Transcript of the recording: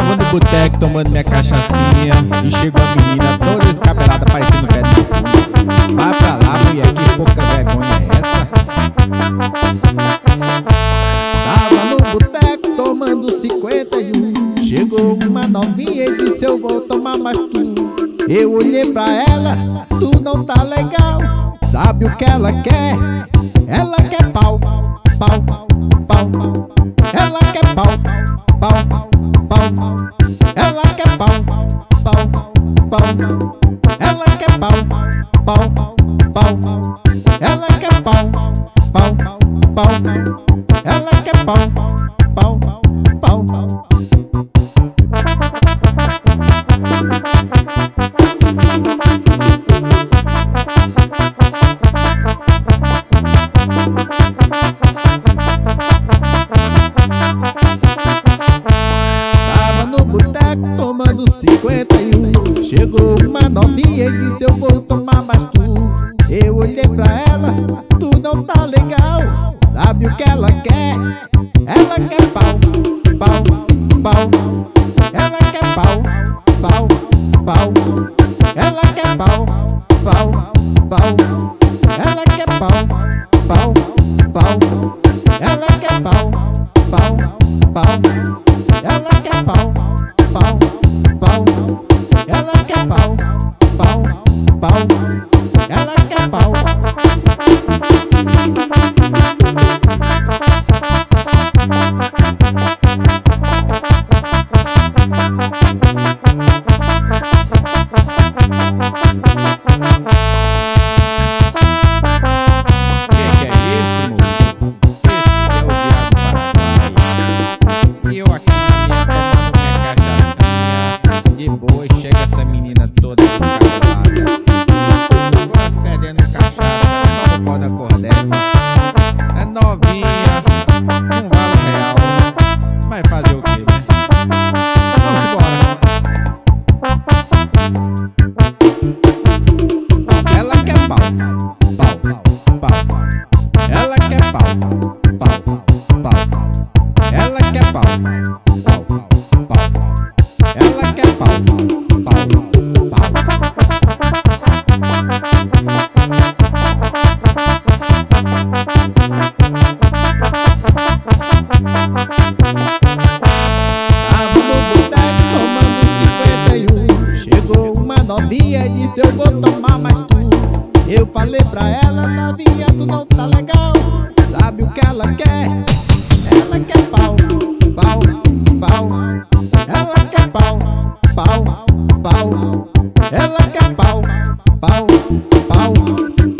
Tava no boteco tomando minha cachaçinha e chegou a menina toda descabelada parecendo velho do fundo. Vai pra lá, mulher, que pouca vergonha é essa? Tava no boteco tomando 51. Chegou uma novinha e disse: eu vou tomar mais tu. Eu olhei pra ela: tu não tá legal. Sabe o que ela quer? Ela quer pau, pau, pau. Ela quer pau, pau, pau. Ela quer pau, pau, pau. Ela quer pau, pau, pau. Ela quer pau, pau, pau. Ela quer pau, pau, pau. Tava no boteco tomando 51. Chegou uma novinha e disse: eu vou tomar mais tu. Eu olhei pra ela: tu não tá legal. Sabe o que ela quer? Ela quer pau, pau, pau. Ela quer pau, pau, pau. Ela quer pau, pau, pau. Ela quer pau, pau, pau. Ela quer pau, pau, pau. Ela quer pau, pau, pau. Ela quer pau, pau, pau. Ela quer pau. Depois chega essa menina toda descabelada. Agora perdendo cachaça, não pode acordar dessa. É novinha, não vale real. Vai fazer o quê? Vamos embora. Ela quer pau, pau, pau. Ela quer pau, pau, pau. Ela quer pau, pau, pau. Ela quer pau, pau, pau. Tava no boteco tomando 51. Chegou uma novinha e disse: eu vou tomar mais tu. Eu falei pra ela: novinha, tu não tá legal. Sabe o que ela quer? Ela quer pau, pau, pau. Ela quer pau, pau, pau. Ela quer pau, pau, pau.